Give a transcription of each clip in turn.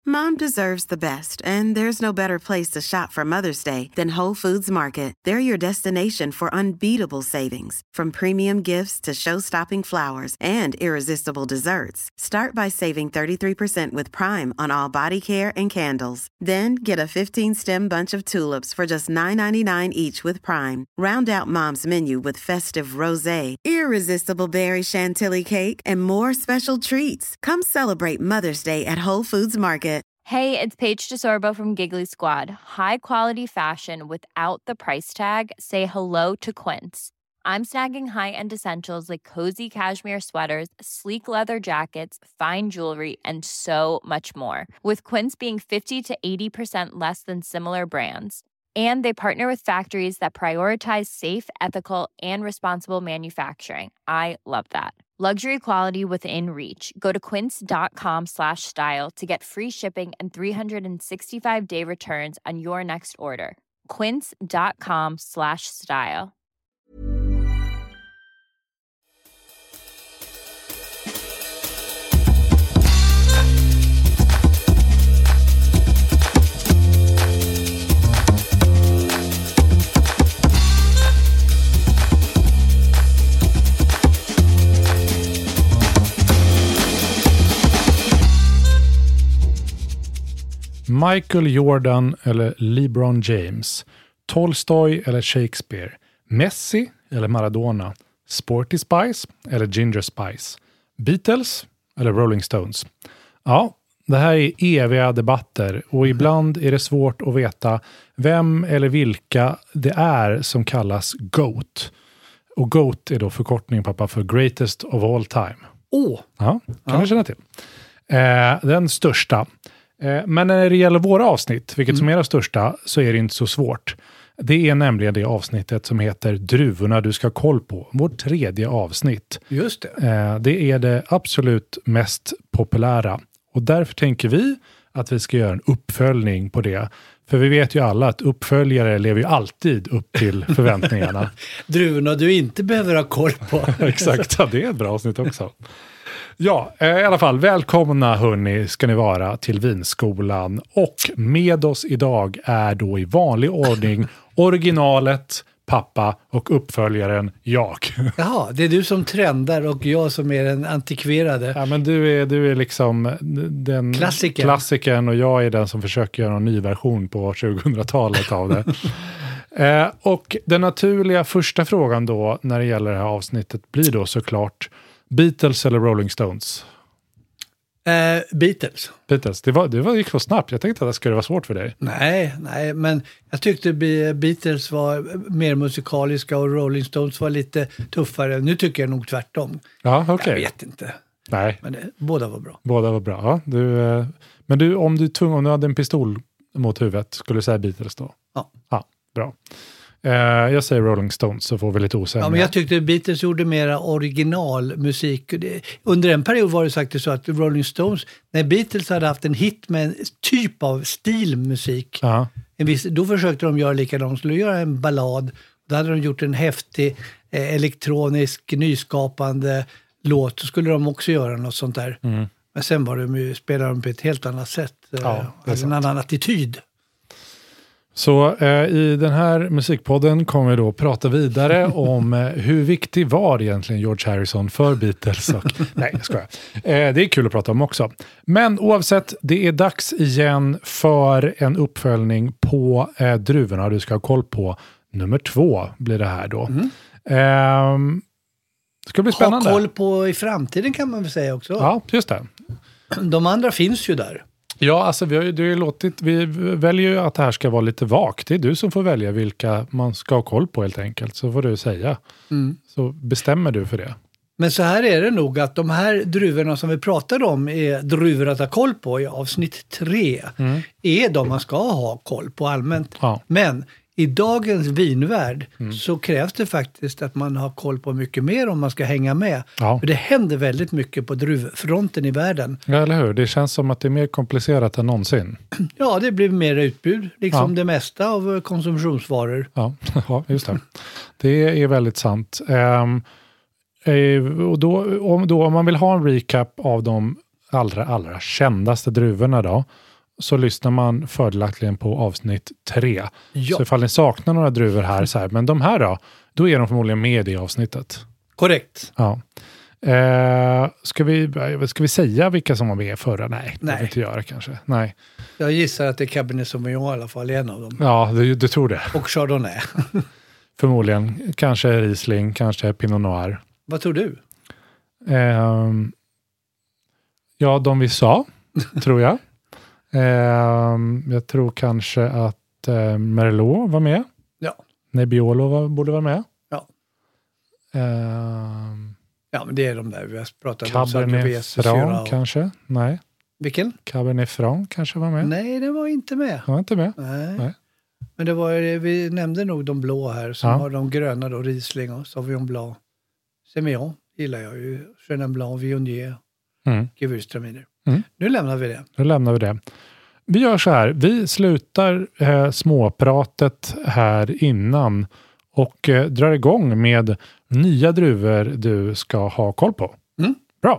Mom deserves the best, and there's no better place to shop for Mother's Day than Whole Foods Market. They're your destination for unbeatable savings, from premium gifts to show-stopping flowers and irresistible desserts. Start by saving 33% with Prime on all body care and candles. Then get a 15-stem bunch of tulips for just $9.99 each with Prime. Round out Mom's menu with festive rosé, irresistible berry chantilly cake, and more special treats. Come celebrate Mother's Day at Whole Foods Market. Hey, it's Paige DeSorbo from Giggly Squad. High quality fashion without the price tag. Say hello to Quince. I'm snagging high-end essentials like cozy cashmere sweaters, sleek leather jackets, fine jewelry, and so much more. With Quince being 50 to 80% less than similar brands. And they partner with factories that prioritize safe, ethical, and responsible manufacturing. I love that. Luxury quality within reach. Go to quince.com/style to get free shipping and 365-day returns on your next order. Quince.com/style. Michael Jordan eller LeBron James, Tolstoy eller Shakespeare, Messi eller Maradona, Sporty Spice eller Ginger Spice, Beatles eller Rolling Stones. Ja, det här är eviga debatter och ibland är det svårt att veta vem eller vilka det är som kallas GOAT. Och GOAT är då förkortning, pappa, för Greatest of All Time. Ja, kan du känna till. Den största. Men när det gäller våra avsnitt, vilket som är det största, så är det inte så svårt. Det är nämligen det avsnittet som heter Druvorna du ska ha koll på. Vårt 3:e avsnitt. Just det. Det är det absolut mest populära. Och därför tänker vi att vi ska göra en uppföljning på det. För vi vet ju alla att uppföljare lever ju alltid upp till förväntningarna. Druvorna du inte behöver ha koll på. Exakt, ja, det är ett bra avsnitt också. Ja, i alla fall, välkomna hörni ska ni vara till Vinskolan. Och med oss idag är då i vanlig ordning originalet, pappa, och uppföljaren jag. Jaha, det är du som trendar och jag som är den antikverade. Ja, men du är liksom den klassikern och jag är den som försöker göra en ny version på 2000-talet av det. Och den naturliga första frågan då när det gäller det här avsnittet blir då såklart Beatles eller Rolling Stones? Beatles. Beatles. Det gick så snabbt. Jag tänkte att det skulle vara svårt för dig. Nej, men jag tyckte Beatles var mer musikaliska och Rolling Stones var lite tuffare. Nu tycker jag nog tvärtom. Ja, okej. Jag vet inte. Nej. Men båda var bra. Båda var bra. Ja, men om du hade en pistol mot huvudet, skulle du säga Beatles då? Ja. Ja, bra. Jag säger Rolling Stones så får vi lite osämja. Ja, men jag tyckte Beatles gjorde mera originalmusik. Under en period var det sagt så att Rolling Stones, när Beatles hade haft en hit med en typ av stilmusik, då försökte de göra likadant. De skulle göra en ballad. Då hade de gjort en häftig elektronisk nyskapande låt. Så skulle de också göra något sånt där. Mm. Men sen spelade de på ett helt annat sätt. En annan attityd. Så i den här musikpodden kommer vi då prata vidare om hur viktig var egentligen George Harrison för Beatles. Nej, jag skojar. Det är kul att prata om också. Men oavsett, det är dags igen för en uppföljning på druvorna du ska ha koll på. Nummer 2 blir det här då. Det ska bli spännande. Ha koll på i framtiden kan man väl säga också. Ja, just det. De andra finns ju där. Ja, alltså vi väljer ju att det här ska vara lite vagt. Det är du som får välja vilka man ska ha koll på helt enkelt. Så får du säga. Så bestämmer du för det. Men så här är det nog att de här druvorna som vi pratade om är druvor att ha koll på i avsnitt 3. Är de man ska ha koll på allmänt. Ja. Men i dagens vinvärld så krävs det faktiskt att man har koll på mycket mer om man ska hänga med. Ja. För det händer väldigt mycket på druvfronten i världen. Ja, eller hur? Det känns som att det är mer komplicerat än någonsin. Ja, det blir mer utbud. Liksom det mesta av konsumtionsvaror. Ja, just det. Det är väldigt sant. Och då, om man vill ha en recap av de allra kändaste druvorna då. så lyssnar man fördelaktigen på avsnitt 3. Ja. Så ifall ni saknar några druvor här, så här, men de här då är de förmodligen med i det avsnittet. Korrekt. Ja. Ska vi säga vilka som var med förra? Nej, det får vi inte göra kanske. Nej. Jag gissar att det är Cabernet Sauvignon i alla fall, en av dem. Ja, du tror det. Och Chardonnay. Förmodligen. Kanske Riesling, kanske Pinot Noir. Vad tror du? Ja, de vi sa, tror jag. Jag tror kanske att Merlot var med. Ja. Nebbiolo borde vara med. Ja. Ja, men det är de där vi har pratat om. Cabernet Franc kanske? Nej. Vilken? Cabernet Franc kanske var med. Nej, det var inte med. Var inte med? Nej. Men det var, vi nämnde nog de blå här. Som har de gröna då, Riesling och Sauvignon Blanc. Semillon gillar jag ju. Chenin Blanc, Viognier. Gewürztraminer. Nu lämnar vi det. Vi gör så här. Vi slutar småpratet här innan och drar igång med nya druvor du ska ha koll på. Bra.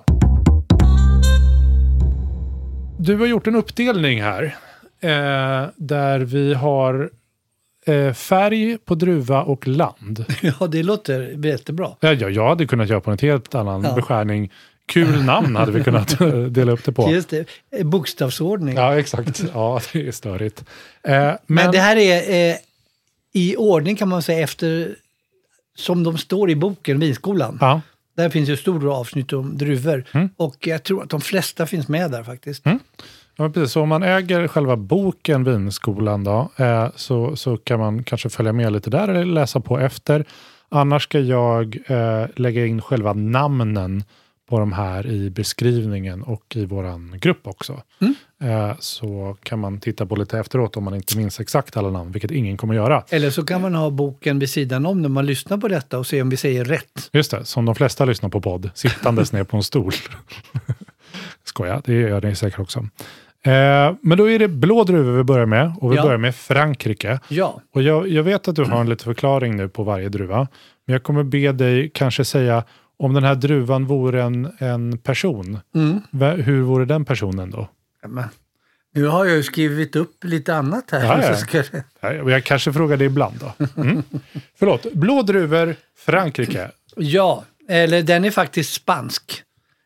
Du har gjort en uppdelning här där vi har färg på druva och land. Ja, det låter jättebra. Ja, jag hade kunnat göra på en helt annan beskärning. Kul namn hade vi kunnat dela upp det på. Just det, bokstavsordning. Ja, exakt. Ja, det är störigt. Men det här är i ordning kan man säga efter som de står i boken, Vinskolan. Ja. Där finns ju stora avsnitt om druvor. Och jag tror att de flesta finns med där faktiskt. Ja, precis. Så om man äger själva boken Vinskolan då, så kan man kanske följa med lite där eller läsa på efter. Annars ska jag lägga in själva namnen på de här i beskrivningen och i våran grupp också. Så kan man titta på lite efteråt om man inte minns exakt alla namn, vilket ingen kommer göra. Eller så kan man ha boken vid sidan om när man lyssnar på detta och se om vi säger rätt. Just det, som de flesta lyssnar på podd, sittandes ner på en stol. Skoja, det gör ni säkert också. Men då är det blå druvor vi börjar med, och vi börjar med Frankrike. Ja. Och jag vet att du har en lite förklaring nu på varje druva, men jag kommer be dig kanske säga om den här druvan vore en person. Hur vore den personen då? Ja, men, nu har jag ju skrivit upp lite annat här. Ja. Jag kanske frågar det ibland då. Förlåt, blå druvor, Frankrike. Ja, eller den är faktiskt spansk.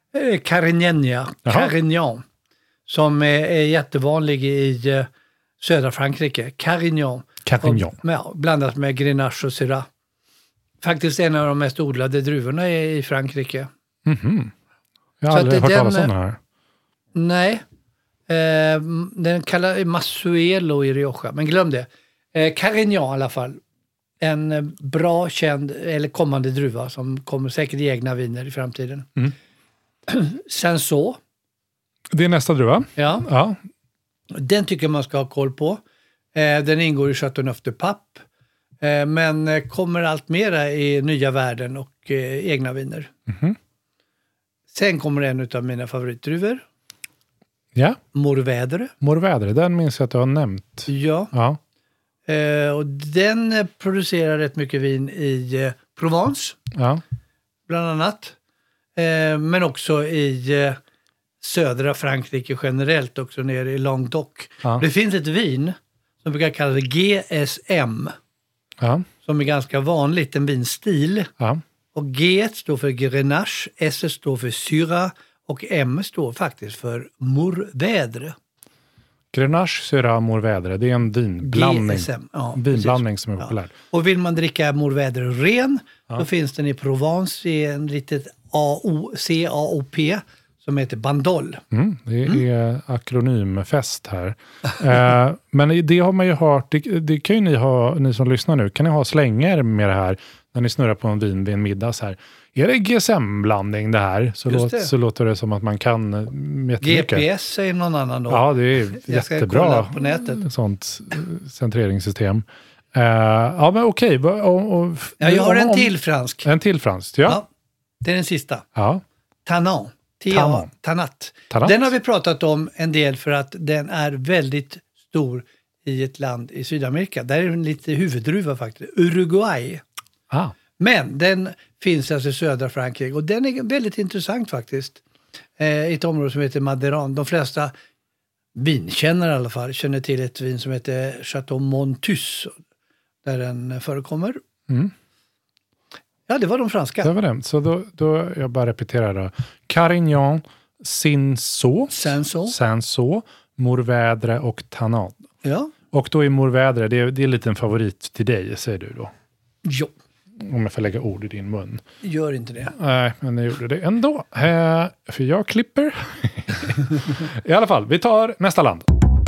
Carignan. Som är jättevanlig i södra Frankrike. Carignan. Blandat med Grenache och Syrah. Faktiskt en av de mest odlade druvorna i Frankrike. Jag har aldrig hört talas om den här. Nej. Den kallar Masuelo i Rioja. Men glöm det. Carignan i alla fall. En bra känd eller kommande druva som kommer säkert i egna viner i framtiden. Sen så. Det är nästa druva. Ja. Den tycker man ska ha koll på. Den ingår i Châteauneuf de Pape. Men kommer allt mera i nya världen och egna viner. Sen kommer en av mina favoritdruvor. Ja. Mourvèdre, den minns jag att du har nämnt. Ja. Och den producerar rätt mycket vin i Provence. Ja. Bland annat. Men också i södra Frankrike generellt, också nere i Languedoc. Ja. Det finns ett vin som brukar kallas GSM. Ja. Som är ganska vanligt, en vinstil. Ja. Och G står för Grenache, S står för Syrah och M står faktiskt för Mourvèdre. Grenache, Syrah, Mourvèdre, det är en vinblandning. GSM, ja, vinblandning som är populär. Och vill man dricka Mourvèdre ren, då finns den i Provence i en litet CAOP som heter Bandol. Det är akronymfest här. Men det har man ju hört, det kan ju ni som lyssnar nu, kan ni ha slänger med det här när ni snurrar på en vin vid en middag så här. Är det GSM-blandning det här? Så låter det som att man kan jättemycket. GPS är någon annan då. Ja, det är jättebra på nätet. Sånt centreringssystem. Ja, men okej. Jag har en till fransk. En till fransk, ja. Det är den sista. Ja. Tanat. Den har vi pratat om en del för att den är väldigt stor i ett land i Sydamerika. Där är den lite huvuddruva faktiskt. Uruguay. Men den finns alltså i södra Frankrike och den är väldigt intressant faktiskt. I ett område som heter Madeiran. De flesta vinkännare i alla fall känner till ett vin som heter Chateau Montus, där den förekommer. Ja, det var de franska. Det var det. Så då jag bara repeterar då. Carignan, Cinsault, Mourvèdre och Tannat. Ja. Och då är Mourvèdre, det är lite en favorit till dig, säger du då. Jo. Om jag får lägga ord i din mun. Gör inte det. Nej, men jag gjorde det ändå. För jag klipper. I alla fall, vi tar nästa land.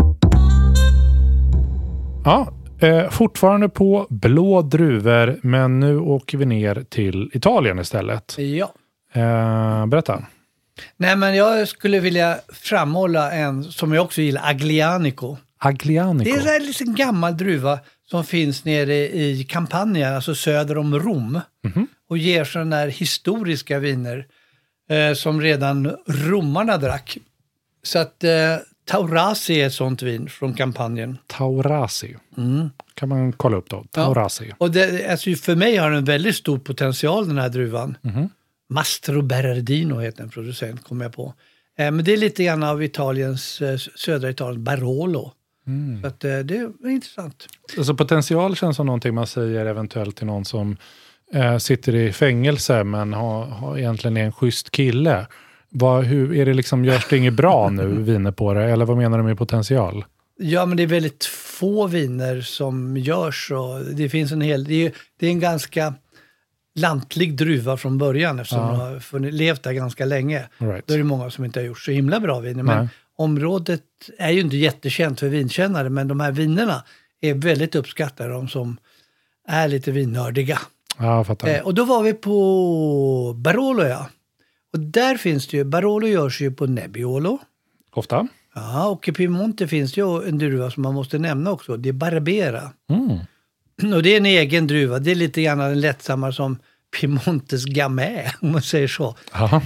Ja, fortfarande på blå druvor, men nu åker vi ner till Italien istället. Ja. Berätta. Nej, men jag skulle vilja framhålla en som jag också gillar, Aglianico. Aglianico? Det är en liten gammal druva som finns nere i Campania, alltså söder om Rom. Och ger sådana där historiska viner som redan romarna drack. Så att Taurasi är ett sånt vin från Campanien. Taurasi. Kan man kolla upp då. Taurasi. Ja. Och det, alltså för mig har den väldigt stor potential, den här druvan. Mastro Berardino heter en producent, kommer jag på. Men det är lite grann av södra Italien, Barolo. Så att det är intressant. Alltså potential känns som någonting man säger eventuellt till någon som sitter i fängelse men har egentligen är en schysst kille. Hur är det liksom, görs det inget bra nu viner på det? Eller vad menar du med potential? Ja, men det är väldigt få viner som görs. Och det finns det är en ganska lantlig druva från början eftersom de har levt där ganska länge. Right. Då är det många som inte har gjort så himla bra viner. Men området är ju inte jättekänt för vinkännare, men de här vinerna är väldigt uppskattade, de som är lite vinnördiga. Ja, fattar. Och då var vi på Barolo, ja. Och där finns det ju, Barolo görs ju på Nebbiolo. Ofta. Ja, och i Piemonte finns det ju en druva som man måste nämna också. Det är Barbera. Och det är en egen druva. Det är lite grann en lättsammare som Piemontes Gamay, om man säger så.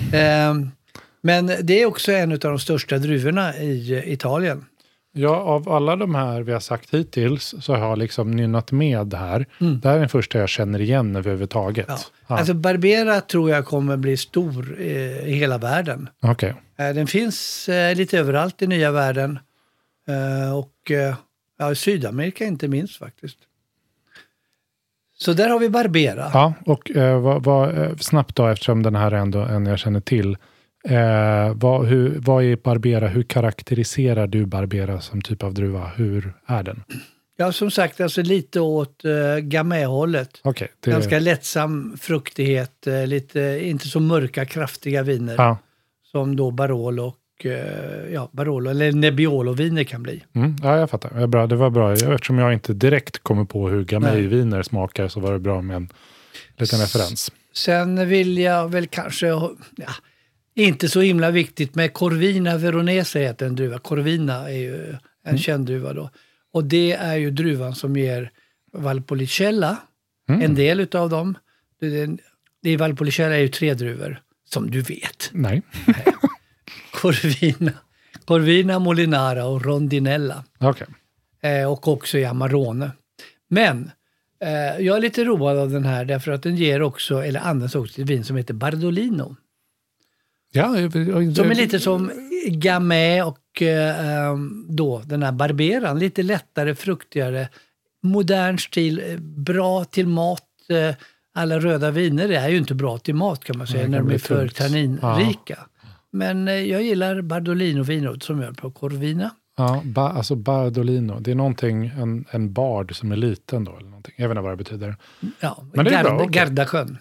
Men det är också en av de största druvorna i Italien. Ja, av alla de här vi har sagt hittills så har jag liksom nynnat med här. Det här är den första jag känner igen överhuvudtaget. Ja. Alltså Barbera tror jag kommer bli stor i hela världen. Okay. Den finns lite överallt i nya världen. Och i Sydamerika inte minst faktiskt. Så där har vi Barbera. Ja, och snabbt då, eftersom den här är ändå en jag känner till. Vad är Barbera? Hur karaktäriserar du Barbera som typ av druva? Hur är den? Ja, som sagt, alltså lite åt Gamay-hållet. Okay, ganska lättsam fruktighet, lite inte så mörka, kraftiga viner. Ja. Som då Barolo och Barolo eller Nebbiolo-viner kan bli. Ja, jag fattar. Det var bra. Eftersom jag inte direkt kommer på hur Gamay-viner smakar så var det bra med en liten referens. Sen vill jag väl kanske... inte så himla viktigt, med Corvina Veronese heter en druva. Corvina är ju en känd druva då. Och det är ju druvan som ger Valpolicella, en del utav dem. Det är Valpolicella är ju 3 druvor, som du vet. Nej. Corvina, Molinara och Rondinella. Okay. Och också Amarone. Men jag är lite road av den här därför att den ger också, eller används också till vin som heter Bardolino. Ja, som är lite som Gamay och då den här Barberan. Lite lättare, fruktigare, modern stil, bra till mat. Alla röda viner är ju inte bra till mat kan man säga när de är för tanninrika. Ja. Men jag gillar Bardolino-viner som gör på Corvina. Ja, alltså Bardolino. Det är någonting, en bard som är liten då eller någonting. Jag vet inte vad det betyder. Ja, men det är bra. Gardasjön.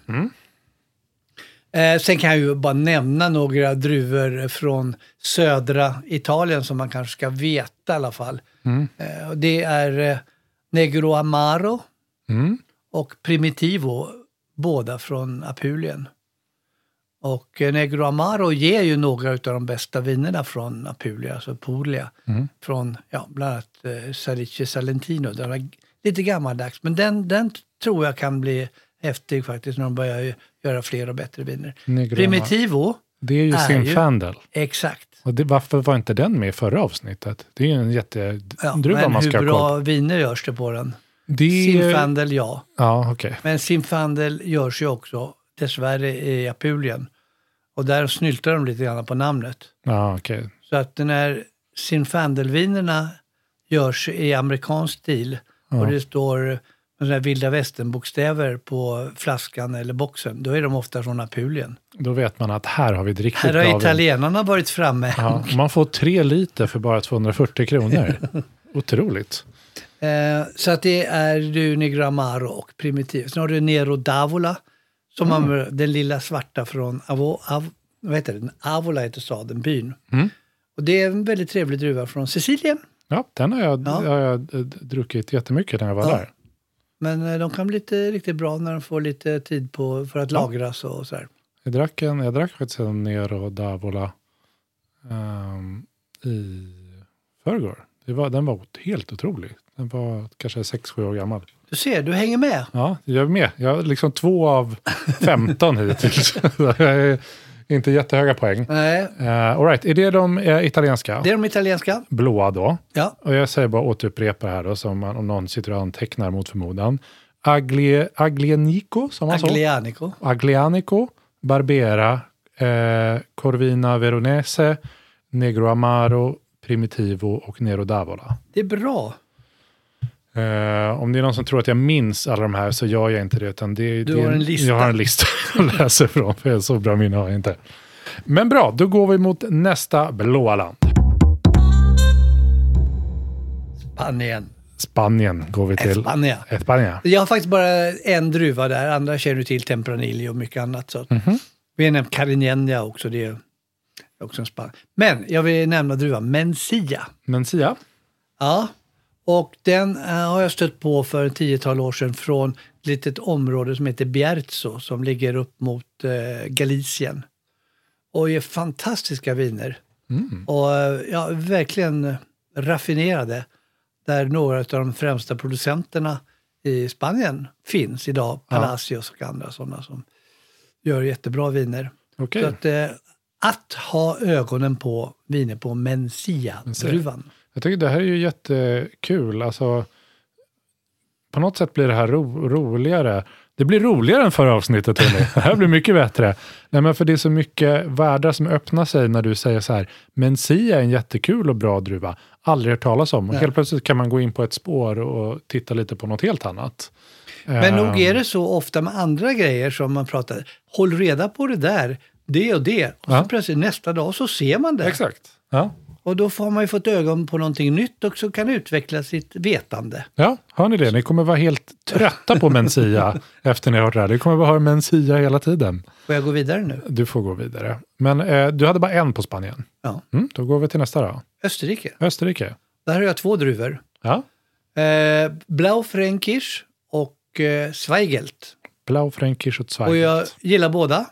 Sen kan jag ju bara nämna några druvor från södra Italien som man kanske ska veta i alla fall. Det är Negro Amaro och Primitivo, båda från Apulien. Och Negro Amaro ger ju några av de bästa vinerna från Apulia, alltså Puglia. Från bland annat Salice Salentino. Den är lite gammaldags, men den tror jag kan bli häftig faktiskt när de börjar göra fler och bättre viner. Primitivo. Det är ju Zinfandel. Exakt. Och varför var inte den med i förra avsnittet? Det är ju en jättedruva man ska ha koll på. Hur bra viner görs det på den? Zinfandel, ja. Ja, okej. Okay. Men Zinfandel görs ju också dessvärre i Apulien. Och där snyltar de lite grann på namnet. Ja, okej. Okay. Så att den här Zinfandelvinerna görs i amerikansk stil. Ja. Och det står sådana vilda västern-bokstäver på flaskan eller boxen. Då är de ofta från Apulien. Då vet man att här har vi ett riktigt bra vin. Här har italienarna varit framme. Ja, man får 3 liter för bara 240 kronor. Otroligt. Så att det är du Negro Amaro och Primitivo. Sen har du Nero d'Avola. Som den lilla svarta från Avola heter staden, byn. Och det är en väldigt trevlig druva från Sicilien. Ja, den har jag druckit jättemycket när jag var där. Men de kan bli riktigt bra när de får lite tid för att lagras och så här. Jag drack faktiskt en Nero d'Avola i förrgår. Den var helt otrolig. Den var kanske 6-7 år gammal. Du ser, du hänger med. Ja, jag är med. Jag har liksom 2 av 15 hittills. Jag är inte jättehöga poäng. Nej. All right. Är det de italienska? Det är de italienska. Blåa då. Ja. Och jag säger bara återupprepa det här då, som om någon sitter och antecknar mot förmodan. Aglianico, som man sa. Aglianico, Barbera, Corvina Veronese, Negro Amaro, Primitivo och Nero d'Avola. Det är bra. Om det är någon som tror att jag minns alla de här så gör jag inte det. Utan du har en lista. Jag har en lista att läsa från, för så bra minne har jag inte. Men bra, då går vi mot nästa blåa land. Spanien går vi till. España. Jag har faktiskt bara en druva där. Andra känner till Tempranillo och mycket annat. Så. Vi har nämnt Carignana också. Det är också en Spanien. Men jag vill nämna druva Mencía. Mencía? Ja. Och den har jag stött på för 10-tal år sedan från ett litet område som heter Bierzo som ligger upp mot Galicien. Och är fantastiska viner. Och verkligen raffinerade. Där några av de främsta producenterna i Spanien finns idag. Palacios och andra sådana som gör jättebra viner. Okay. Så att ha ögonen på viner på Mencía-druvan. Jag tycker det här är ju jättekul. Alltså, på något sätt blir det här roligare. Det blir roligare än förra avsnittet. Det här blir mycket bättre. Nej, men för det är så mycket världar som öppnar sig när du säger så här. Mencía är en jättekul och bra druva. Aldrig hört talas om. Och helt plötsligt kan man gå in på ett spår och titta lite på något helt annat. Men nog är det så ofta med andra grejer som man pratar. Håll reda på det där. Det och det. Och så plötsligt nästa dag så ser man det. Exakt. Ja. Och då får man ju fått ögon på någonting nytt och så kan utveckla sitt vetande. Ja, hör ni det? Ni kommer vara helt trötta på Mencía efter ni har hört det här. Ni kommer bara höra Mencía hela tiden. Får jag gå vidare nu? Du får gå vidare. Men du hade bara en på Spanien. Ja. Då går vi till nästa då. Österrike. Där har jag 2 druvor. Ja. Blaufränkisch och Zweigelt. Blaufränkisch och Zweigelt. Och jag gillar båda.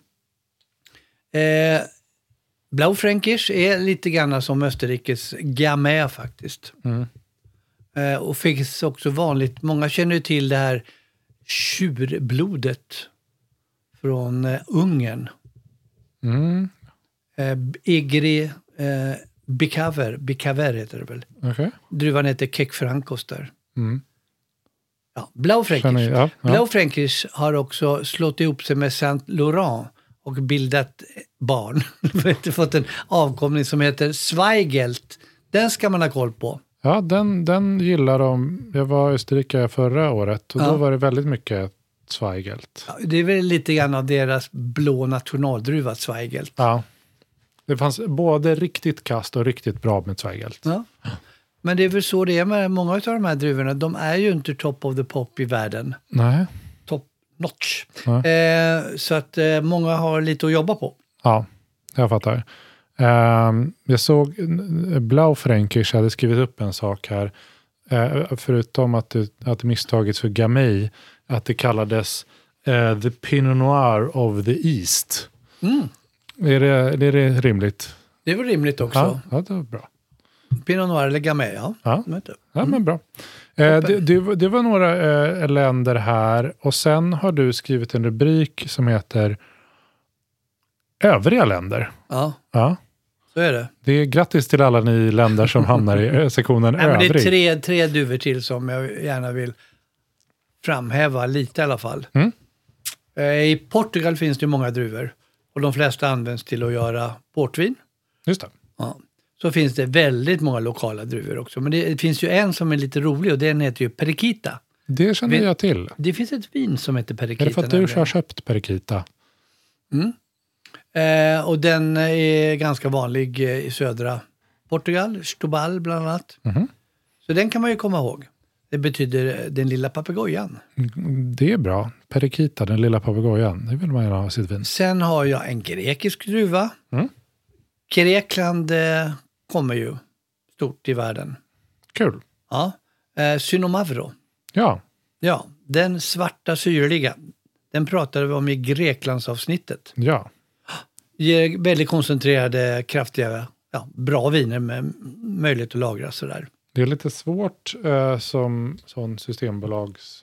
Blaufränkisch är lite grann som Österrikes Gamay faktiskt. Och finns också vanligt. Många känner ju till det här tjurblodet från Ungern. Egri Bikaver heter det väl. Okay. Druvan heter Kek Francos där. Ja, Blaufränkisch. Blaufränkisch har också slått ihop sig med Saint Laurent och bildat barn. Vi har inte fått en avkomling som heter Zweigelt. Den ska man ha koll på. Ja, den gillar de. Jag var i Österrike förra året och då var det väldigt mycket Zweigelt. Ja, det är väl lite grann av deras blå nationaldruva Zweigelt. Ja, det fanns både riktigt kast och riktigt bra med Zweigelt. Ja. Men det är väl så det är med många av de här druvorna. De är ju inte top of the pop i världen. Nej. Top notch. Så att många har lite att jobba på. Ja, jag fattar. Jag såg Blaufränkisch hade skrivit upp en sak här. Förutom att det misstagits för Gamay. Att det kallades the Pinot Noir of the East. Är det rimligt? Det var rimligt också. Ja, det var bra. Pinot Noir eller Gamay, ja. Men bra. Det var några länder här. Och sen har du skrivit en rubrik som heter Övriga länder. Ja. Så är det. Det är grattis till alla ni länder som hamnar i sektionen övrig. Men det är tre duvor till som jag gärna vill framhäva lite i alla fall. I Portugal finns det många druvor. Och de flesta används till att göra portvin. Just det. Ja. så finns det väldigt många lokala druvor också. Men det finns ju en som är lite rolig och den heter ju Periquita. Det känner jag till. Det finns ett vin som heter Periquita. Är det för att du har köpt Periquita? Och den är ganska vanlig i södra Portugal, Setúbal bland annat. Så den kan man ju komma ihåg. Det betyder den lilla papegojan. Det är bra. Periquita, den lilla papegojan. Det vill man gärna ha sitt vin. Sen har jag en grekisk druva. Grekland kommer ju stort i världen. Kul. Ja. Synomavro. Ja. Ja, den svarta syrliga. Den pratade vi om i Greklandsavsnittet. Ja. Ger väldigt koncentrerade, kraftiga, bra viner med möjlighet att lagra sådär. Det är lite svårt som sån systembolags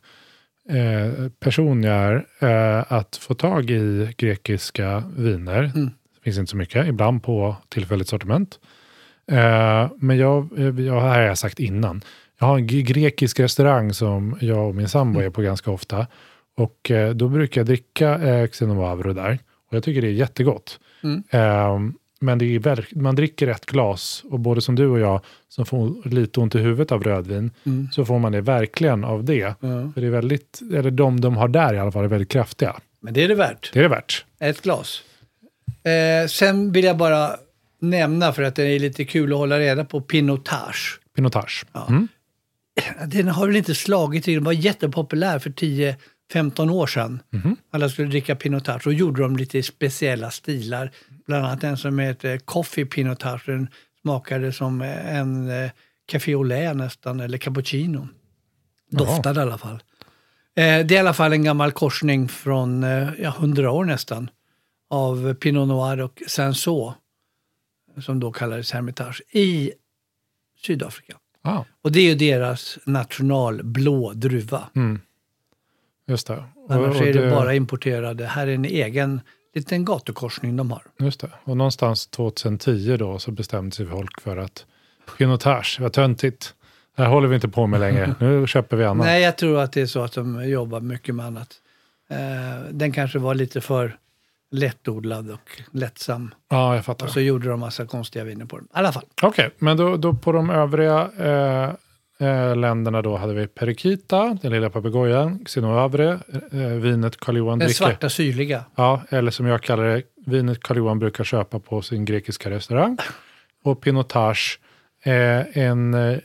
person jag är att få tag i grekiska viner. Det finns inte så mycket, ibland på tillfälligt sortiment. Men jag har jag sagt innan. Jag har en grekisk restaurang som jag och min sambo är på ganska ofta. Och då brukar jag dricka Synomavro där. Och jag tycker det är jättegott. Men det är man dricker ett glas och både som du och jag som får lite ont i huvudet av rödvin så får man det verkligen av det. För det är väldigt, eller de har där i alla fall är väldigt kraftiga. Men det är det värt. Det är det värt. Ett glas. Sen vill jag bara nämna för att det är lite kul att hålla reda på Pinotage. Pinotage. Ja. Den har väl inte slagit till. Den var jättepopulär för 10-15 år sedan. Alla skulle dricka Pinotage och gjorde de lite speciella stilar. Bland annat en som heter Coffee Pinotage. Den smakade som en café au lait nästan, eller cappuccino. Doftade i alla fall. Det är i alla fall en gammal korsning från 100 år nästan. Av Pinot Noir och Cinsault. Som då kallades Hermitage. I Sydafrika. Och det är ju deras nationalblå druva. Just det. Annars är det bara importerade. Här är en egen liten gatukorsning de har. Just det. Och någonstans 2010 då så bestämde sig folk för att Pinotage var töntigt. Det här håller vi inte på med längre. Nu köper vi annat. Nej, jag tror att det är så att de jobbar mycket med annat. Den kanske var lite för lättodlad och lättsam. Ja, jag fattar. Och så gjorde de massa konstiga viner på den. I alla fall. Okej, men då på de övriga länderna då hade vi Periquita, den lilla papegojan, Synomavro, vinet Karl-Johan dricker. Den svarta syrliga. Ja, eller som jag kallar det, vinet Karl-Johan brukar köpa på sin grekiska restaurang. Och Pinotage, en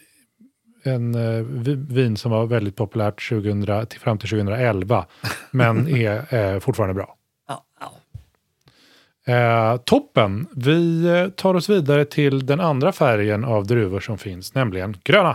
vin som var väldigt populärt fram till 2011, men är fortfarande bra. Toppen. Vi tar oss vidare till den andra färgen av druvor som finns, nämligen gröna.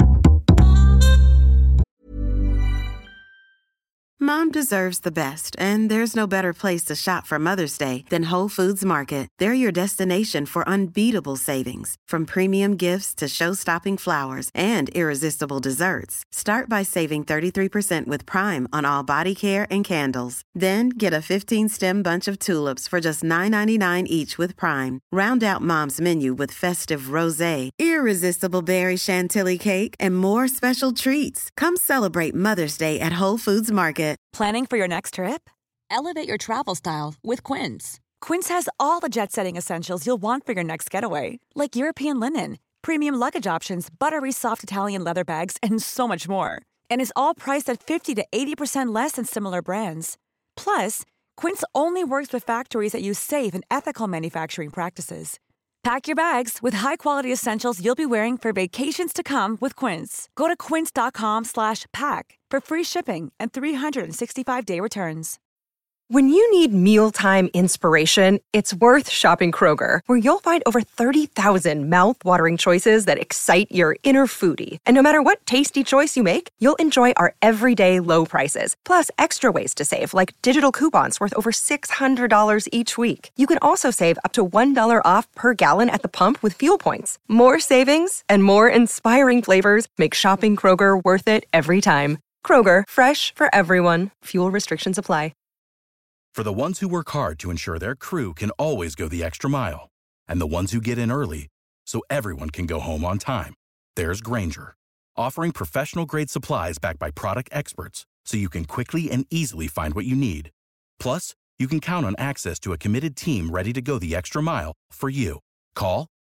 Mom deserves the best, and there's no better place to shop for Mother's Day than Whole Foods Market. They're your destination for unbeatable savings, from premium gifts to show-stopping flowers and irresistible desserts. Start by saving 33% with Prime on all body care and candles. Then get a 15-stem bunch of tulips for just $9.99 each with Prime. Round out Mom's menu with festive rosé, irresistible berry chantilly cake, and more special treats. Come celebrate Mother's Day at Whole Foods Market. Planning for your next trip? Elevate your travel style with Quince. Quince has all the jet-setting essentials you'll want for your next getaway, like European linen, premium luggage options, buttery soft Italian leather bags, and so much more. And is all priced at 50 to 80% less than similar brands. Plus, Quince only works with factories that use safe and ethical manufacturing practices. Pack your bags with high-quality essentials you'll be wearing for vacations to come with Quince. Go to quince.com/pack for free shipping and 365-day returns. When you need mealtime inspiration, it's worth shopping Kroger, where you'll find over 30,000 mouth-watering choices that excite your inner foodie. And no matter what tasty choice you make, you'll enjoy our everyday low prices, plus extra ways to save, like digital coupons worth over $600 each week. You can also save up to $1 off per gallon at the pump with fuel points. More savings and more inspiring flavors make shopping Kroger worth it every time. Kroger, fresh for everyone. Fuel restrictions apply. For the ones who work hard to ensure their crew can always go the extra mile, and the ones who get in early so everyone can go home on time, there's Grainger, offering professional-grade supplies backed by product experts so you can quickly and easily find what you need. Plus, you can count on access to a committed team ready to go the extra mile for you. Call,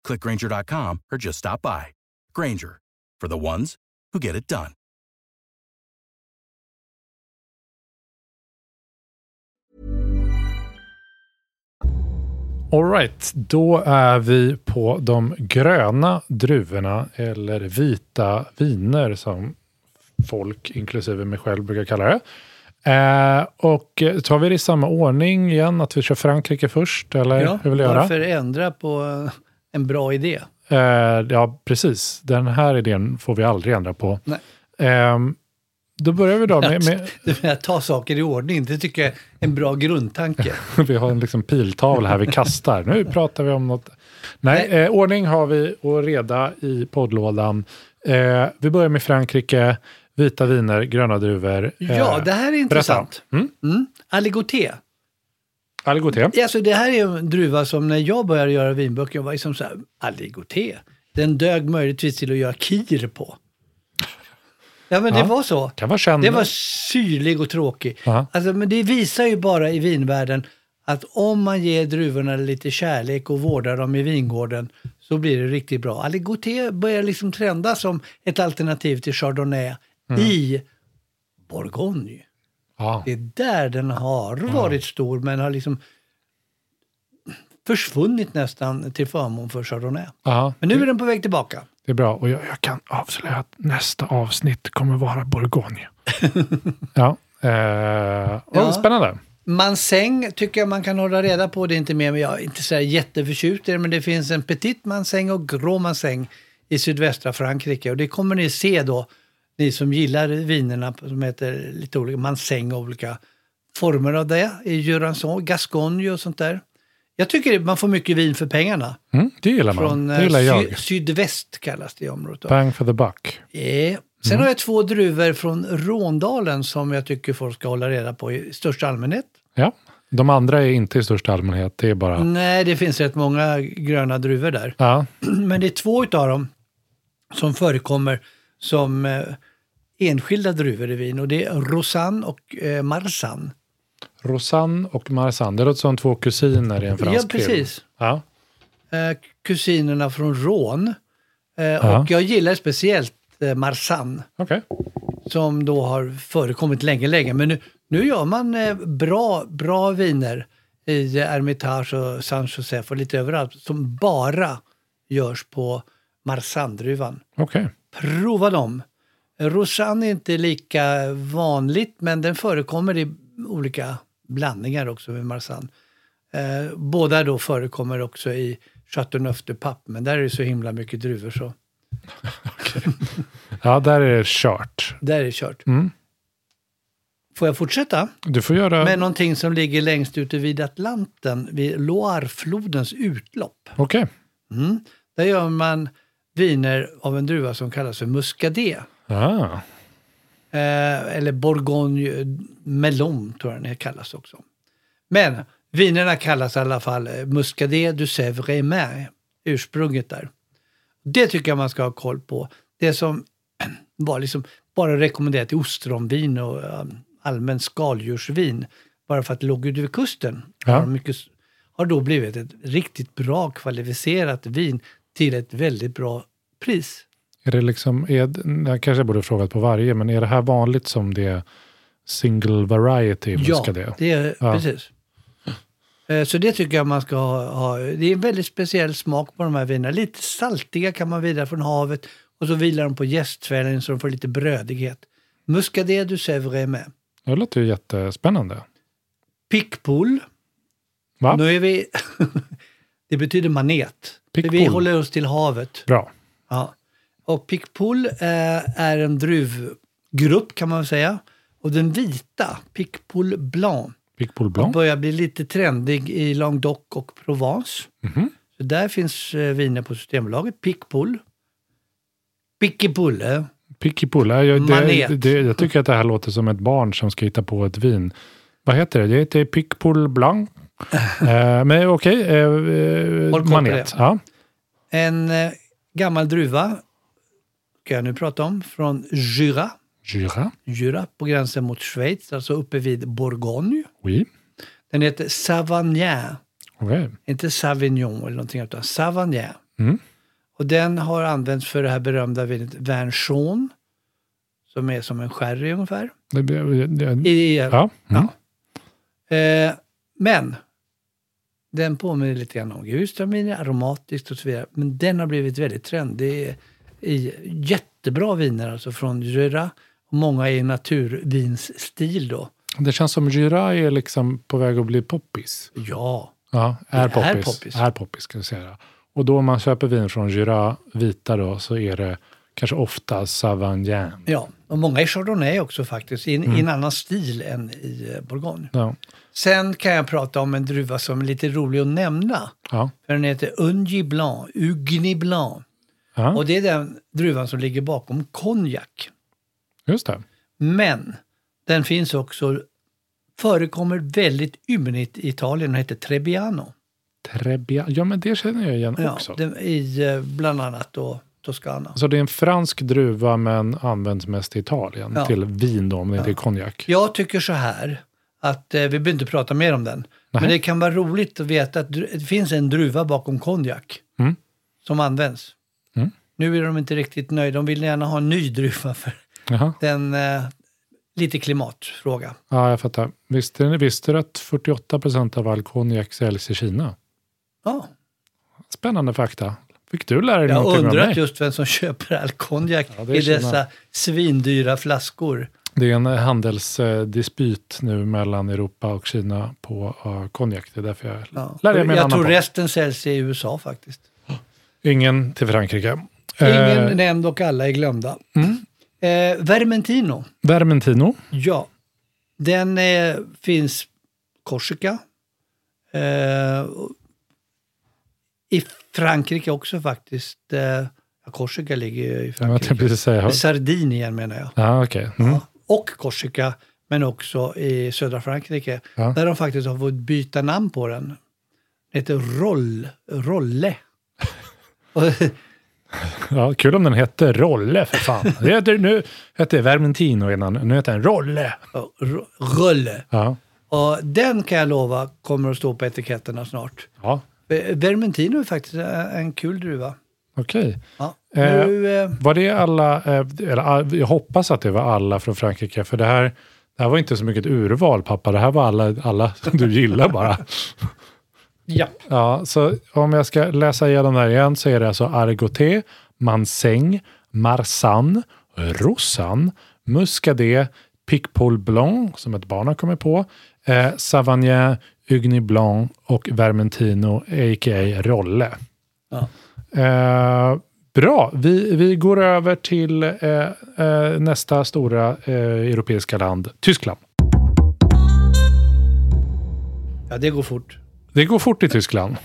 Click Grainger.com or just stop by. Grainger, for the ones who get it done. All right, då är vi på de gröna druvorna eller vita viner som folk, inklusive mig själv, brukar kalla det. Och tar vi det i samma ordning igen, att vi kör Frankrike först, eller hur vill jag göra? Varför ändra på en bra idé? Ja, precis. Den här idén får vi aldrig ändra på. Nej. Då börjar vi då med... Ta saker i ordning, det tycker jag är en bra grundtanke. Vi har en liksom piltavla här vi kastar. Nu pratar vi om något... Nej. Ordning har vi och reda i poddlådan. Vi börjar med Frankrike, vita viner, gröna druvor. Ja, det här är intressant. Aligoté. Aligoté. Alltså, det här är en druva som när jag började göra vinböcker var liksom så här, aligoté. Den dög möjligtvis till att göra kir på. Ja, men det var så. Kan vara känd. Det var syrlig och tråkig. Alltså, men det visar ju bara i vinvärlden att om man ger druvorna lite kärlek och vårdar dem i vingården så blir det riktigt bra. Aligoté börjar liksom trenda som ett alternativ till Chardonnay i Bourgogne. Ja. Det är där den har varit stor men har liksom försvunnit nästan till förmån för Chardonnay. Men nu är den på väg tillbaka. Det är bra och jag kan avslöja att nästa avsnitt kommer vara Bourgogne. Spännande. Mansäng tycker jag man kan hålla reda på. Det är inte mer, men jag är inte så jätteförtjust i det, men det finns en petit mansäng och grå mansäng i sydvästra Frankrike. Och det kommer ni se då, ni som gillar vinerna som heter lite olika mansäng och olika former av det. I Jurançon, Gascogne och sånt där. Jag tycker man får mycket vin för pengarna. Det gillar man. Från det gillar jag. sydväst kallas det området. Bang for the buck. Sen har jag 2 druvor från Råndalen som jag tycker folk ska hålla reda på i största allmänhet. Ja, de andra är inte i största allmänhet. Det är bara... Nej, det finns rätt många gröna druvor där. Ja. Men det är 2 utav dem som förekommer som enskilda druvor i vin. Och det är Rosanne och Marsanne. Rosanne och Marsanne, det låter som 2 kusiner i en fransk film. Ja, precis. Ja. Kusinerna från Rhône. Och jag gillar speciellt Marsanne. Okay. Som då har förekommit länge. Men nu gör man bra viner i Hermitage och Saint-Joseph och lite överallt som bara görs på Marsanne-druvan. Okay. Prova dem. Rosanne är inte lika vanligt, men den förekommer i olika blandningar också med Marsanne. Båda då förekommer också i Châteauneuf-du-Pape, men där är det så himla mycket druvor så. Okay. Ja, där är det kört. Där är det kört. Får jag fortsätta? Du får göra... Med någonting som ligger längst ute vid Atlanten, vid Loireflodens utlopp. Okej. Okay. Där gör man viner av en druva som kallas för Muscadet. Eller Bourgogne Melon tror jag den kallas också. Men vinerna kallas i alla fall Muscadet du Sèvres, ursprunget där. Det tycker jag man ska ha koll på. Det som var liksom bara rekommenderat i ostronvin och allmän skaldjursvin. Bara för att det låg ute vid kusten. Har då blivit ett riktigt bra kvalificerat vin till ett väldigt bra pris. Är det liksom, jag kanske borde frågat på varje, men är det här vanligt som det single variety? Ja, det är precis. Så det tycker jag man ska ha. Det är en väldigt speciell smak på de här vinerna. Lite saltiga kan man vidare från havet. Och så vilar de på jästfällen så de får lite brödighet. Muscadet du Sèvres med. Det låter ju jättespännande. Picpoul. Va? Nu är vi... det betyder manet. Vi håller oss till havet. Bra. Ja. Och Picpoul är en druvgrupp kan man väl säga. Och den vita, Picpoul Blanc. Picpoul Blanc. Börjar bli lite trendig i Languedoc och Provence. Så där finns viner på Systembolaget. Picpoul. Picpoul. Picpoul. Jag tycker att det här låter som ett barn som ska hitta på ett vin. Vad heter det? Det heter Picpoul Blanc. Men okej. Manet. Ja. En gammal druva ska jag nu prata om. Från Jura. Jura på gränsen mot Schweiz. Alltså uppe vid Bourgogne. Oui. Den heter Savagnin. Okay. Inte Savignon eller någonting utan Savagnin. Och den har använts för det här berömda vinet Vin Jaune, som är som en sherry ungefär. Men den påminner lite grann om Gewürztraminer, aromatiskt och så vidare. Men den har blivit väldigt trendig i jättebra viner, alltså från Jura. Och många är i naturvinsstil då. Det känns som Jura är liksom på väg att bli poppis. Ja. Ja, är poppis ska jag säga. Och då om man köper vin från Jura vita då, så är det kanske ofta Savagnin. Ja, och många är Chardonnay också faktiskt, i en annan stil än i Bourgogne. Ja. Sen kan jag prata om en druva som är lite rolig att nämna. Ja. För den heter Ugni Blanc. Ja. Och det är den druvan som ligger bakom konjak. Just det. Men den finns också, förekommer väldigt ymnigt i Italien och heter Trebbiano. Ja, men det känner jag igen också. I bland annat då Toscana. Så det är en fransk druva men används mest i Italien till vin då, om det inte är konjak. Jag tycker så här att vi behöver inte prata mer om den. Men det kan vara roligt att veta att det finns en druva bakom konjak som används. Nu är de inte riktigt nöjda. De vill gärna ha en ny druva för den lite klimatfråga. Ja, jag fattar. Visste du att 48% av all konjak säljs i Kina? Ja. Spännande fakta. Fick du lära dig någonting om mig? Jag undrar just vem som köper all konjak i dessa svindyra flaskor. Det är en handelsdispyt nu mellan Europa och Kina på konjak. Det är därför jag lärde mig Jag tror resten säljs i USA faktiskt. Ingen till Frankrike. Ingen nämnd och alla är glömda. Vermentino. Ja. Den finns Korsika. I Frankrike också faktiskt. Korsika ligger i Frankrike. Sardinien menar jag. Ja, okej. Och Korsika, men också i södra Frankrike. Ja. Där de faktiskt har fått byta namn på den. Det heter Rolle. Ja, kul om den hette Rolle för fan. Nu heter Vermentino innan. Nu heter den Rolle. Rolle. Ja. Och den kan jag lova kommer att stå på etiketterna snart. Ja. Vermentino är faktiskt en kul druva. Okej. Ja. Var det alla, eller jag hoppas att det var alla från Frankrike, för det här var inte så mycket ett urval, pappa. Det här var alla som du gillar bara. Ja. Ja, så om jag ska läsa igenom det här igen så är det alltså Argoté, Manseng, Marsanne, Roussanne, Muscadet, Picpoul Blanc, som ett barn har kommit på, Savagnin, Ugni Blanc och Vermentino, a.k.a. Rolle. Ja. Bra, vi går över till nästa stora europeiska land, Tyskland. Ja, det går fort. Det går fort i Tyskland.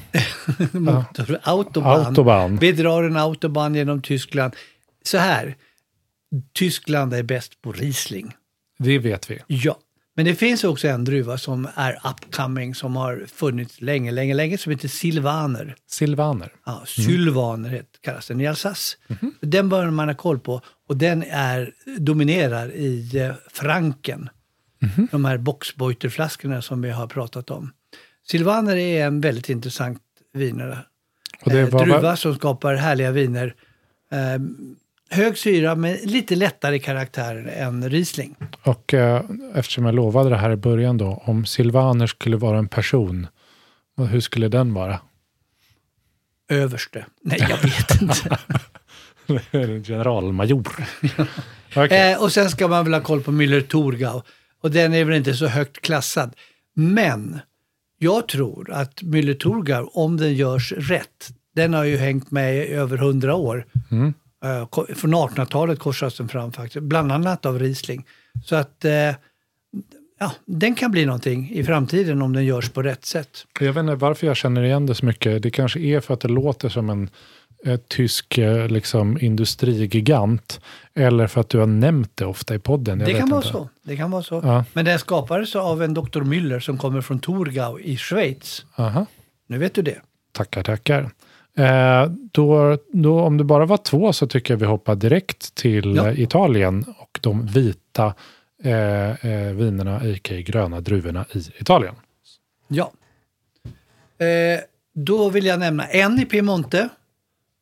Autobahn. Vi drar en autobahn genom Tyskland. Så här, Tyskland är bäst på Riesling. Det vet vi. Ja, men det finns också en druva som är upcoming, som har funnits länge, som heter Sylvaner. Ja, Sylvaner kallas den i Alsace. Den bör man ha koll på, och den dominerar i Franken. De här boxbeuterflaskorna som vi har pratat om. Sylvaner är en väldigt intressant vinare. Druva som skapar härliga viner. Hög syra men lite lättare karaktär än Riesling. Och eftersom jag lovade det här i början då, om Sylvaner skulle vara en person, hur skulle den vara? Överste. Nej, jag vet inte. Generalmajor. Okay. Och sen ska man väl ha koll på Müller-Thurgau. Och den är väl inte så högt klassad. Men jag tror att Müller-Thurgau, om den görs rätt, den har ju hängt med i över 100 år. Från 1800-talet korsas den fram faktiskt, bland annat av Riesling. Så att den kan bli någonting i framtiden om den görs på rätt sätt. Jag vet inte varför jag känner igen det så mycket. Det kanske är för att det låter som en tysk industrigigant, eller för att du har nämnt det ofta i podden. Det kan vara så. Ja. Men den skapades av en Dr. Müller som kommer från Thurgau i Schweiz. Aha. Nu vet du det. Tackar. Då om det bara var 2 så tycker jag vi hoppar direkt till Italien och de vita vinerna, a.k.a. gröna druvorna i Italien. Ja. Då vill jag nämna en i Piemonte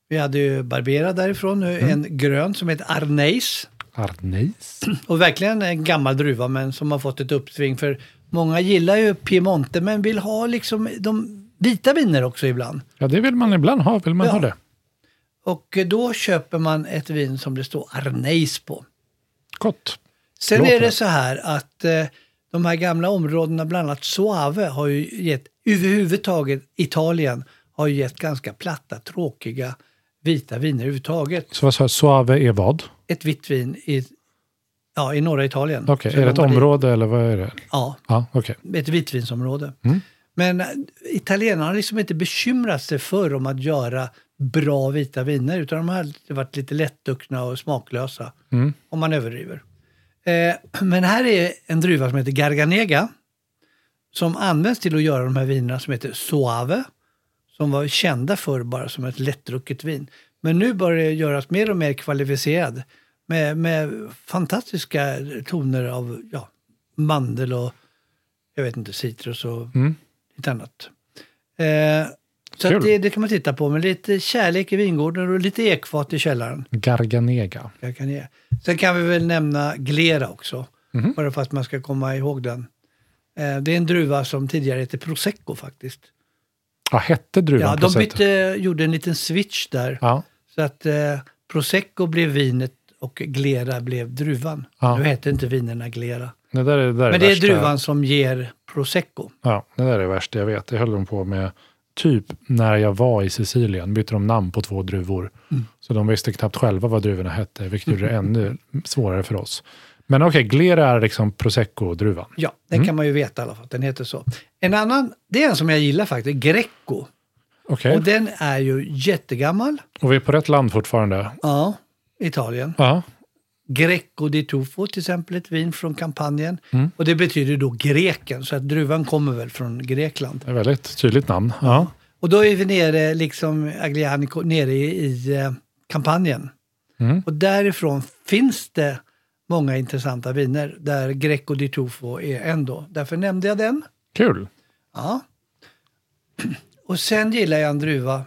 Vi hade ju Barbera därifrån, en grön som heter Arneis. Arneis? Och verkligen en gammal druva, men som har fått ett uppsving. För många gillar ju Piemonte, men vill ha liksom de vita viner också ibland. Ja, det vill man ibland ha. Vill man ha det? Och då köper man ett vin som det står Arneis på. Gott. Sen är det så här att de här gamla områdena, bland annat Soave, har ju gett, överhuvudtaget Italien har ju gett ganska platta, tråkiga vita viner överhuvudtaget. Så vad sa Soave är vad? Ett vitt vin i norra Italien. Okej, är det ett område eller vad är det? Ja, okej. Ett vitvinsområde. Men italienarna har liksom inte bekymrat sig för om att göra bra vita viner, utan de har varit lite lättduckna och smaklösa om man överdriver. Men här är en druva som heter Garganega som används till att göra de här vinerna som heter Soave, som var kända för bara som ett lättdrucket vin. Men nu börjar det göras mer och mer kvalificerad med fantastiska toner av mandel och jag vet inte, citrus och lite annat. Så att det kan man titta på med lite kärlek i vingården och lite ekfat i källaren. Garganega. Sen kan vi väl nämna Glera också. Bara för att man ska komma ihåg den. Det är en druva som tidigare hette Prosecco faktiskt. Ja, hette druvan Prosecco? Ja, de gjorde en liten switch där. Ja. Så att Prosecco blev vinet och Glera blev druvan. Ja. Nu heter inte vinerna Glera. Men det är druvan som ger Prosecco. Ja, det där är det värsta jag vet. Det höll de på med typ när jag var i Sicilien. Bytte de namn på 2 druvor. Så de visste knappt själva vad druvorna hette. Vilket gjorde det ännu svårare för oss. Men okej, Glera är liksom Prosecco-druvan. Ja, den kan man ju veta i alla fall. Den heter så. En annan, det är en som jag gillar faktiskt. Greco. Okay. Och den är ju jättegammal. Och vi är på rätt land fortfarande. Ja, Italien. Ja. Greco di Tufo till exempel, ett vin från Kampanjen. Och det betyder då greken, så att druvan kommer väl från Grekland. Det är väldigt tydligt namn. Ja. Och då är vi nere, liksom Agliani, nere i Kampanjen. Och därifrån finns det många intressanta viner där Greco di Tufo är ändå. Därför nämnde jag den. Kul. Ja. Och sen gillar jag en druva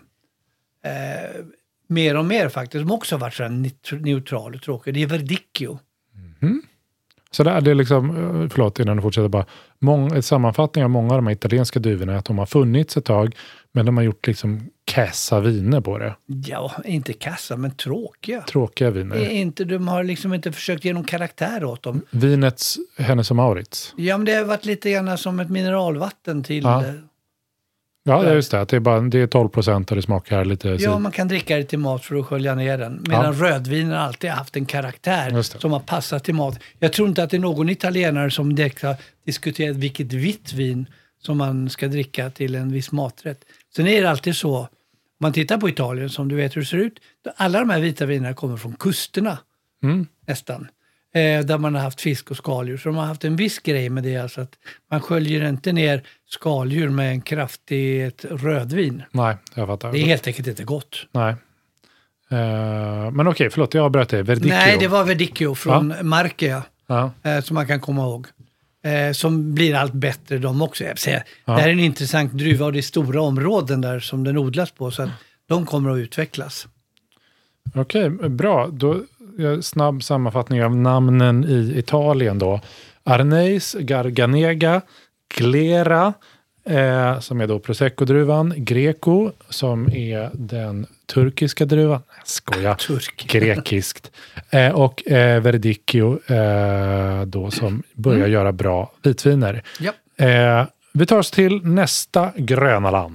mer och mer faktiskt, som också har varit så neutral och tråkig. Det är Verdicchio. Så det är liksom, förlåt innan du fortsätter bara, ett sammanfattning av många av de här italienska druvorna är att de har funnits ett tag, men de har gjort liksom kassa viner på det. Ja, inte kassa, men tråkiga. Tråkiga viner. De har liksom inte försökt ge någon karaktär åt dem. Vinets Hennes och Mauritz. Ja, men det har varit lite grann som ett mineralvatten till... Ja, det är just det. Det är 12% och det smakar lite... Ja, man kan dricka det till mat för att skölja ner den. Medan rödviner alltid har haft en karaktär som har passat till mat. Jag tror inte att det är någon italienare som direkt har diskuterat vilket vitt vin som man ska dricka till en viss maträtt. Sen är det alltid så, om man tittar på Italien som du vet hur det ser ut, alla de här vita vinerna kommer från kusterna nästan. Där man har haft fisk och skaldjur. Så de har haft en viss grej med det. Alltså att man sköljer inte ner skaldjur med en kraftigt rödvin. Nej, jag fattar. Det är helt enkelt inte gott. Nej. Men okej, förlåt, jag avbröt det. Verdicchio. Nej, det var Verdicchio från Marcia. Som man kan komma ihåg. Som blir allt bättre de också. Det här är en intressant druva och det är stora områden där som den odlas på. Så att de kommer att utvecklas. Okej, bra. Då snabb sammanfattning av namnen i Italien då. Arneis, Garganega, Glera, som är då Prosecco-druvan, Greco, som är den turkiska druvan. Skoja. Grekiskt. Och Verdicchio då som börjar göra bra vitviner. Yep. Vi tar oss till nästa gröna land.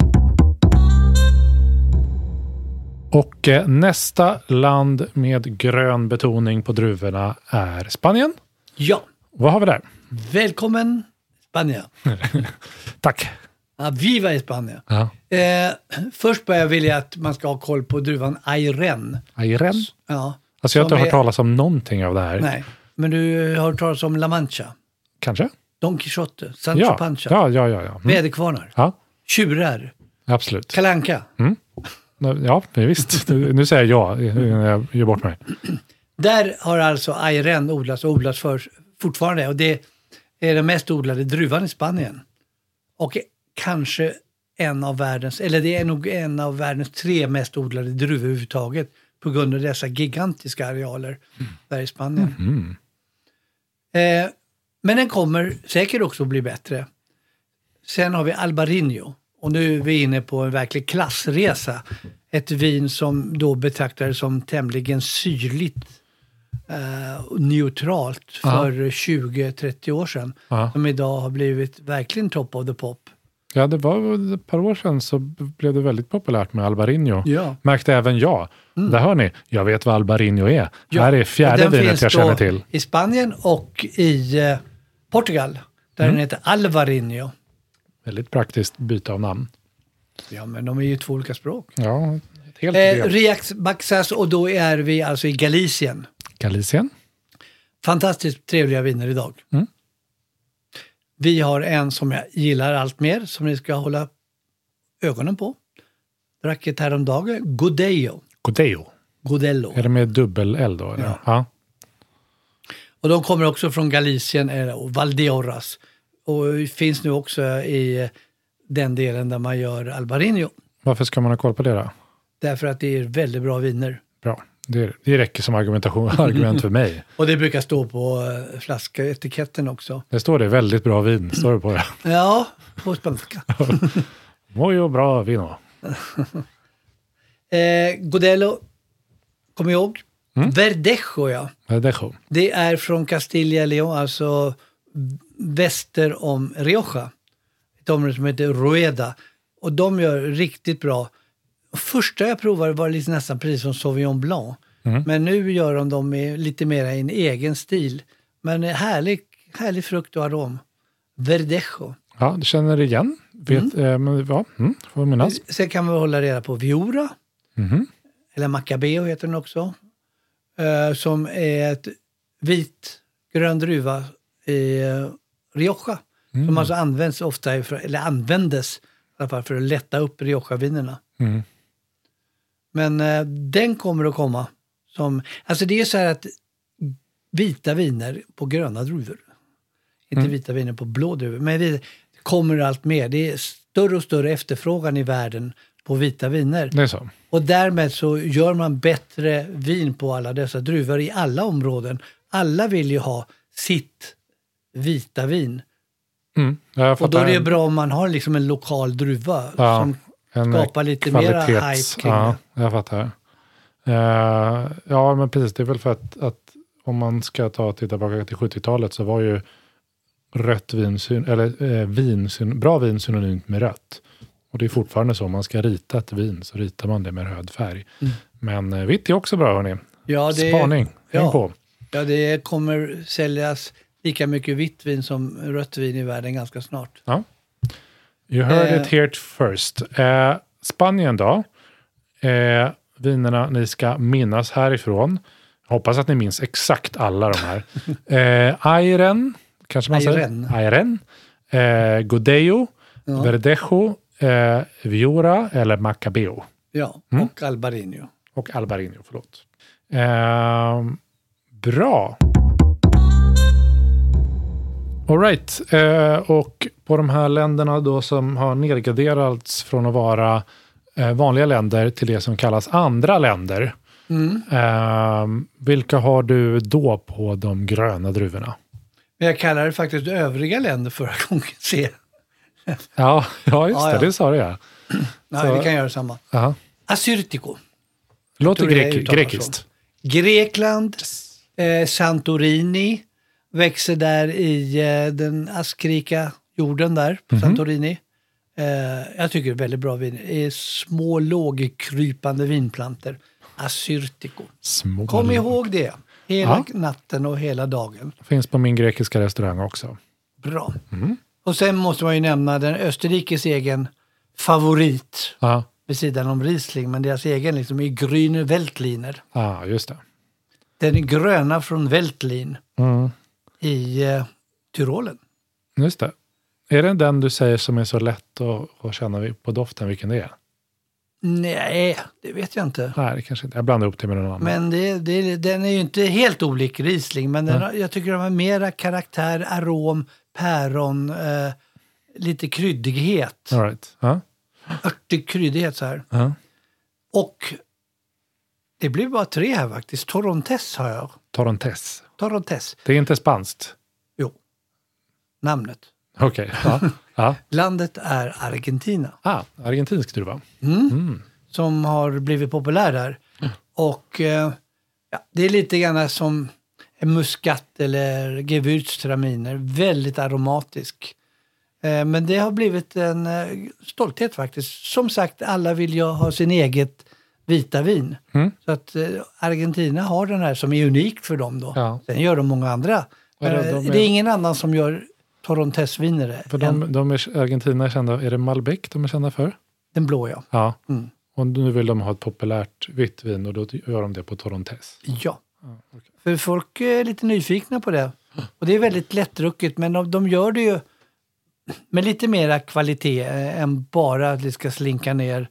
Och nästa land med grön betoning på druvorna är Spanien. Ja. Vad har vi där? Välkommen Spanien. Tack. Viva i Spanien. Ja. Först börjar jag vilja att man ska ha koll på druvan Ayren. Ayren? Ja. Alltså jag har inte hört talas om någonting av det här. Nej, men du har hört talas om La Mancha. Kanske. Don Quixote, Sancho Panza. Ja. Väderkvarnar. Ja. Tjurar. Absolut. Kalle Anka. Ja, visst. Nu säger jag gör bort mig. Där har alltså Ayren odlats för fortfarande. Och det är den mest odlade druvan i Spanien. Och kanske en av världens, eller det är nog en av världens 3 mest odlade druvor överhuvudtaget på grund av dessa gigantiska arealer där i Spanien. Men den kommer säkert också bli bättre. Sen har vi Albarino. Och nu är vi inne på en verklig klassresa. Ett vin som då betraktades som tämligen syrligt neutralt för 20-30 år sedan. Som idag har blivit verkligen top of the pop. Ja, det var ett par år sedan så blev det väldigt populärt med Albarino. Ja. Märkte även jag. Där hör ni, jag vet vad Albarino är. Ja. Här är 4:e vinet jag känner till. I Spanien och i Portugal. Där den heter Alvarinho. Väldigt praktiskt byte av namn. Ja, men de är ju 2 olika språk. Ja, helt Rioja Baxas, och då är vi alltså i Galicien. Galicien. Fantastiskt trevliga viner idag. Vi har en som jag gillar allt mer, som ni ska hålla ögonen på. Drack ett häromdagen, Godello. Godello. Är det med dubbel-L då? Eller? Ja. Och de kommer också från Galicien och Valdeorras. Och finns nu också i den delen där man gör Albarino. Varför ska man ha koll på det då? Därför att det är väldigt bra viner. Bra. Det räcker som argument för mig. Och det brukar stå på flasketiketten också. Det står det, väldigt bra vin, står det på det. Ja, på spanska. Muy bra vino. Godello, kom ihåg. Verdejo, ja. Verdejo. Det är från Castilla y León, alltså väster om Rioja. Ett område som heter Rueda. Och de gör riktigt bra. Första jag provade var lite nästan precis som Sauvignon Blanc. Men nu gör de dem lite mer i en egen stil. Men härlig frukt och arom. Verdejo. Ja, du känner igen. Får minnas. Sen kan vi hålla reda på Viura. Eller Macabeo heter den också. Som är ett grön druva i Rioja. Som alltså används ofta, användes i alla fall för att lätta upp Rioja-vinerna. Men den kommer att komma. Alltså det är så här att vita viner på gröna druvor. Inte vita viner på blå druvor. Men det kommer allt mer. Det är större och större efterfrågan i världen på vita viner. Det är så. Och därmed så gör man bättre vin på alla dessa druvor i alla områden. Alla vill ju ha sitt vita vin. Och då är det bra om man har liksom en lokal druva som skapar lite mer hype kring det. Jag fattar. Ja, men precis. Det är väl för att om man ska titta tillbaka till 70-talet så var ju rött vin, bra vin synonymt med rött. Och det är fortfarande så, om man ska rita ett vin så ritar man det med röd färg. Men vitt är också bra, hörni. Ja, spaning. Häng på. Ja, det kommer säljas lika mycket vitt vin som rött vin i världen ganska snart. Ja. You heard it here first. Spanien då. Vinerna ni ska minnas härifrån. Hoppas att ni minns exakt alla de här. Ayren, kanske man säger. Ayren. Godello. Verdejo. Viura eller Macabeo. Ja, och Albarino. Och Albarino, förlåt. Bra. All right. Och på de här länderna då som har nedgraderats från att vara vanliga länder till det som kallas andra länder. Vilka har du då på de gröna druvorna? Jag kallar det faktiskt övriga länder förra gången. Ja, just det. Det sa det, ja. Nej, vi kan göra samma. Assyrtiko. Låter grekiskt. Grekland, Santorini, växer där i den askrika jorden där på Santorini. Jag tycker det är väldigt bra vin. Det är små lågkrypande vinplanter. Assyrtiko. Kom ihåg det. Hela natten och hela dagen. Finns på min grekiska restaurang också. Bra. Och sen måste man ju nämna den Österrikes egen favorit. Vid sidan om Riesling, men deras egen liksom är Grüne Veltliner. Ja, just det. Den är gröna från Veltlin i Tyrolen. Just det. Är det den du säger som är så lätt att känna på doften vilken det är? Nej, det vet jag inte. Nej, det kanske inte. Jag blandar upp det med någon annan. Men den är ju inte helt olik Riesling, men jag tycker de har mera karaktär, arom, päron, lite kryddighet. All right. örtig kryddighet så här. Och det blir bara 3 här faktiskt. Torrontés har jag. Torrontés. Det är inte spanskt? Jo. Namnet. Okej. Ja. Landet är Argentina. Argentinsk druva. Som har blivit populär där. Och det är lite grann som en muskat eller gewürztraminer. Väldigt aromatisk. Men det har blivit en stolthet faktiskt. Som sagt, alla vill ju ha sin eget vita vin. Så att Argentina har den här som är unik för dem då. Ja. Sen gör de många andra. Det är ingen annan som gör Torrontés-viner. För Argentina är kända, är det Malbec de är kända för? Den blå, ja. Och nu vill de ha ett populärt vitt vin och då gör de det på Torrontés. Ja. Okay. För folk är lite nyfikna på det. Och det är väldigt lättdrucket, men de gör det ju med lite mera kvalitet än bara att det ska slinka ner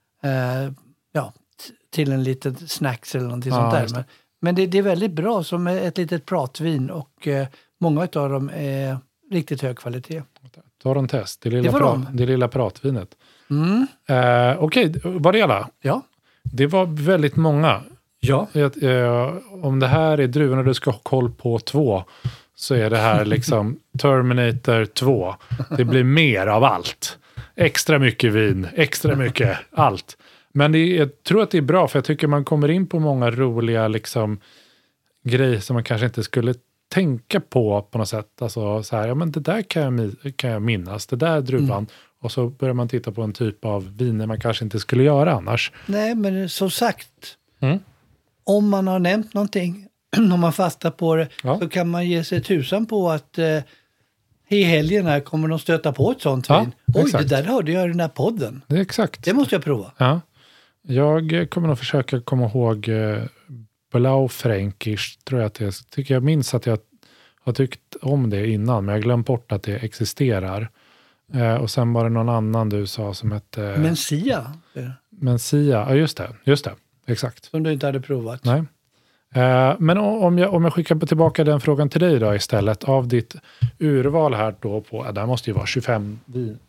till en liten snacks eller någonting sånt där. Men det är väldigt bra som ett litet pratvin och många av dem är riktigt hög kvalitet. Torrontés, det lilla pratvinet. Okej, var det alla? Ja. Det var väldigt många. Ja. Om det här är druvorna du ska ha koll på 2 så är det här liksom Terminator 2. Det blir mer av allt. Extra mycket vin, extra mycket allt. Men jag tror att det är bra för jag tycker man kommer in på många roliga liksom, grejer som man kanske inte skulle tänka på något sätt. Alltså så här, ja men det där kan jag minnas, det där druvan. Och så börjar man titta på en typ av viner man kanske inte skulle göra annars. Nej, men som sagt, om man har nämnt någonting, om man fastar på det, så kan man ge sig tusan på att i helgen här kommer de stöta på ett sånt vin. Oj, exakt. Det där hörde jag i den här podden. Det är exakt. Det måste jag prova. Ja. Jag kommer nog försöka komma ihåg Blaufränkisch, tror jag att det tycker jag minns att jag har tyckt om det innan, men jag har glömt bort att det existerar. Och sen var det någon annan du sa som hette... Mencia, ja just det, exakt. Som du inte hade provat. Nej. Men om jag skickar tillbaka den frågan till dig då istället, av ditt urval här då på, där måste ju vara 25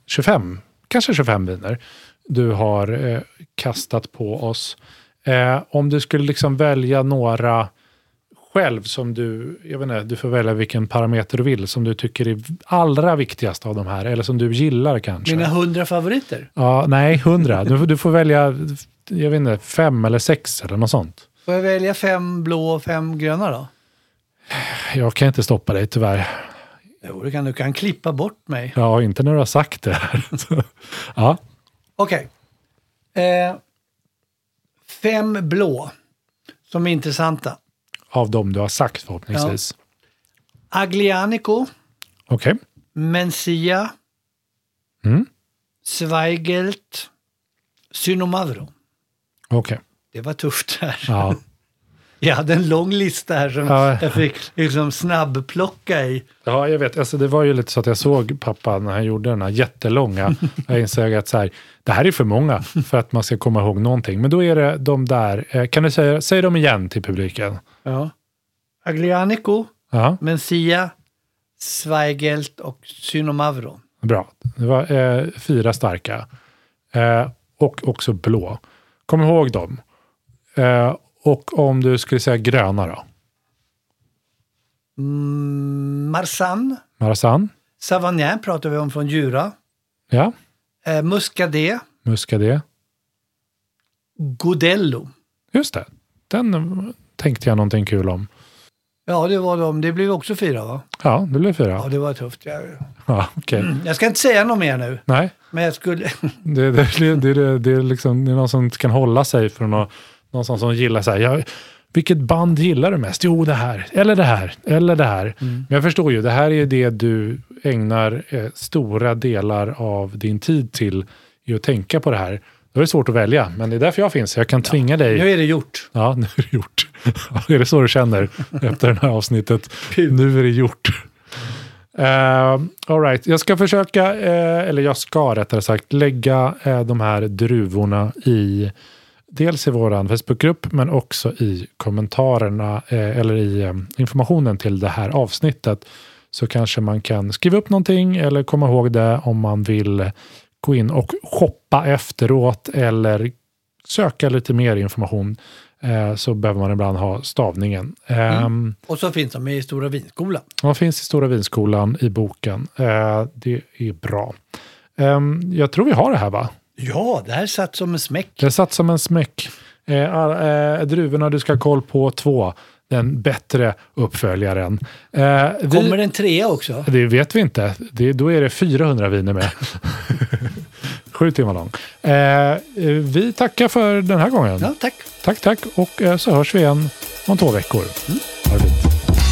viner du har kastat på oss. Om du skulle liksom välja några själv som jag vet inte, du får välja vilken parameter du vill som du tycker är allra viktigast av de här, eller som du gillar kanske. Mina 100 favoriter? Ja, nej 100. Du får välja, jag vet inte, 5 eller 6 eller något sånt. Får jag välja 5 blå och 5 gröna då? Jag kan inte stoppa dig tyvärr. Jo, du kan klippa bort mig. Ja, inte när du har sagt det här. Ja. Okej. 5 blå som är intressanta. Av dem du har sagt förhoppningsvis. Ja. Aglianico. Okej. Mencia. Zweigelt. Synomadro. Okej. Det var tufft här. Ja. Jag hade en lång lista här som jag fick liksom snabbplocka i. Ja, jag vet. Alltså, det var ju lite så att jag såg pappa när han gjorde den här jättelånga. Jag insåg att så här, det här är för många för att man ska komma ihåg någonting. Men då är det de där. Kan du säga dem igen till publiken? Ja. Aglianico, Mencia, Zweigelt och Synomadro. Bra. Det var 4 starka. Och också blå. Kom ihåg dem. Och om du skulle säga gröna då? Marsanne. Savagnin pratar vi om från Jura. Ja. Muscadet. Godello. Just det. Den tänkte jag någonting kul om. Ja, det var de. Det blev också 4 va? Ja, det blev 4. Ja, det var tufft. Ja, okej. Jag ska inte säga något mer nu. Nej. Men jag skulle... det är liksom, det är någon som kan hålla sig för någon som gillar så här. Vilket band gillar du mest? Jo, det här. Eller det här. Eller det här. Men jag förstår ju, det här är det du ägnar stora delar av din tid till i att tänka på det här. Då är det svårt att välja, men det är därför jag finns. Jag kan tvinga dig. Nu är det gjort. Ja, nu är det gjort. Är det så du känner efter det här avsnittet? Nu är det gjort. All right. Jag ska försöka, eller jag ska rättare sagt, lägga de här druvorna i dels i vår Facebookgrupp men också i kommentarerna eller i informationen till det här avsnittet. Så kanske man kan skriva upp någonting eller komma ihåg det om man vill gå in och shoppa efteråt eller söka lite mer information, så behöver man ibland ha stavningen. Och så finns de i Stora Vinskolan. De finns i Stora Vinskolan i boken. Det är bra. Jag tror vi har det här, va? Ja, det här satt som en smäck. Det satt som en smäck. Druvorna du ska ha koll på 2. Den bättre uppföljaren. Kommer den 3 också? Det vet vi inte. Då är det 400 viner med. 7 timmar lång. Vi tackar för den här gången. Ja, tack. Tack. Och så hörs vi igen om 2 veckor. Ha det fint.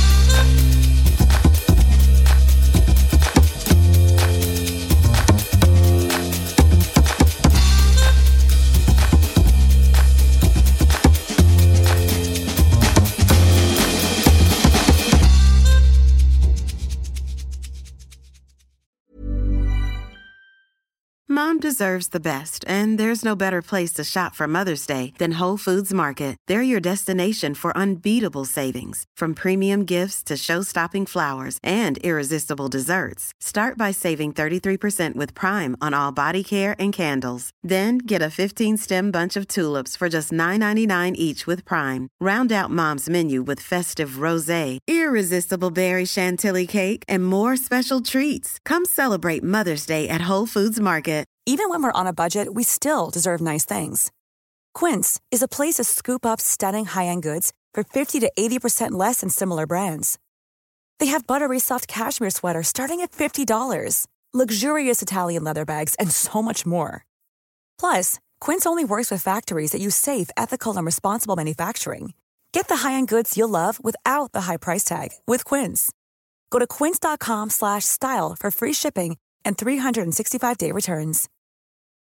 Mom deserves the best, and there's no better place to shop for Mother's Day than Whole Foods Market. They're your destination for unbeatable savings, from premium gifts to show-stopping flowers and irresistible desserts. Start by saving 33% with Prime on all body care and candles. Then get a 15-stem bunch of tulips for just $9.99 each with Prime. Round out Mom's menu with festive rosé, irresistible berry chantilly cake, and more special treats. Come celebrate Mother's Day at Whole Foods Market. Even when we're on a budget, we still deserve nice things. Quince is a place to scoop up stunning high-end goods for 50 to 80% less than similar brands. They have buttery soft cashmere sweaters starting at $50, luxurious Italian leather bags, and so much more. Plus, Quince only works with factories that use safe, ethical, and responsible manufacturing. Get the high-end goods you'll love without the high price tag with Quince. Go to quince.com/style for free shipping and 365-day returns.